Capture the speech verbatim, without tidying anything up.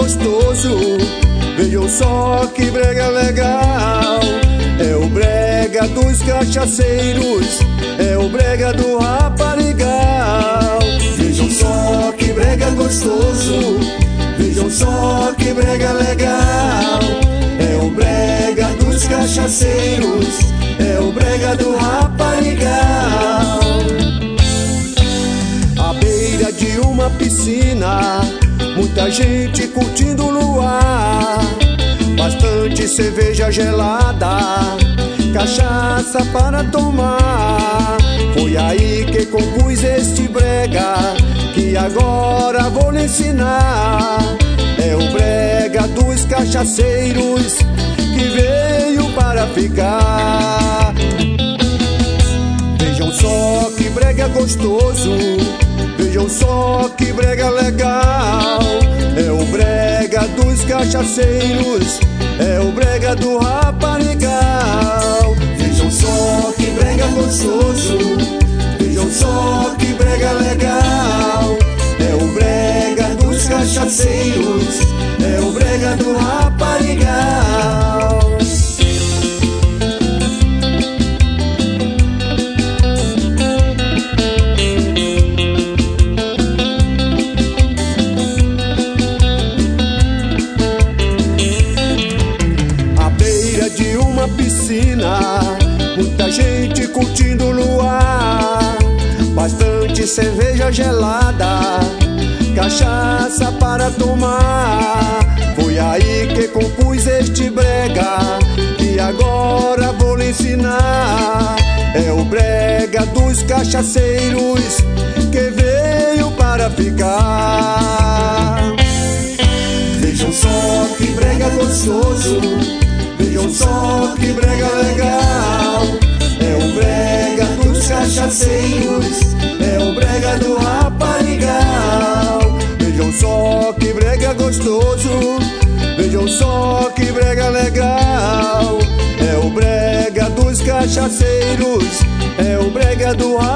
gostoso. Vejam só que brega legal. É o brega dos cachaceiros, é o brega do raparigal. Vejam só que brega gostoso, vejam só que brega legal. É o brega dos cachaceiros, é o brega do raparigal. À beira de uma piscina, muita gente curtindo o luar. Bastante cerveja gelada, cachaça para tomar. Foi aí que compus este brega, que agora vou lhe ensinar. É o brega dos cachaceiros, que veio para ficar. Vejam só que brega gostoso, vejam só que brega legal. É o brega dos cachaceiros, é o brega do raparigal. Vejam só que brega gostoso, vejam só que brega legal. É o brega dos cachaceiros, é o brega do raparigal. Piscina, muita gente curtindo o luar. Bastante cerveja gelada, cachaça para tomar. Foi aí que compus este brega, que agora vou lhe ensinar. É o brega dos cachaceiros, que veio para ficar. Vejam só que brega gostoso, vejam só que brega legal. É o brega dos cachaceiros, é o brega do raparigal. Vejam só que brega gostoso, vejam só que brega legal. É o brega dos cachaceiros, é o brega do raparigal.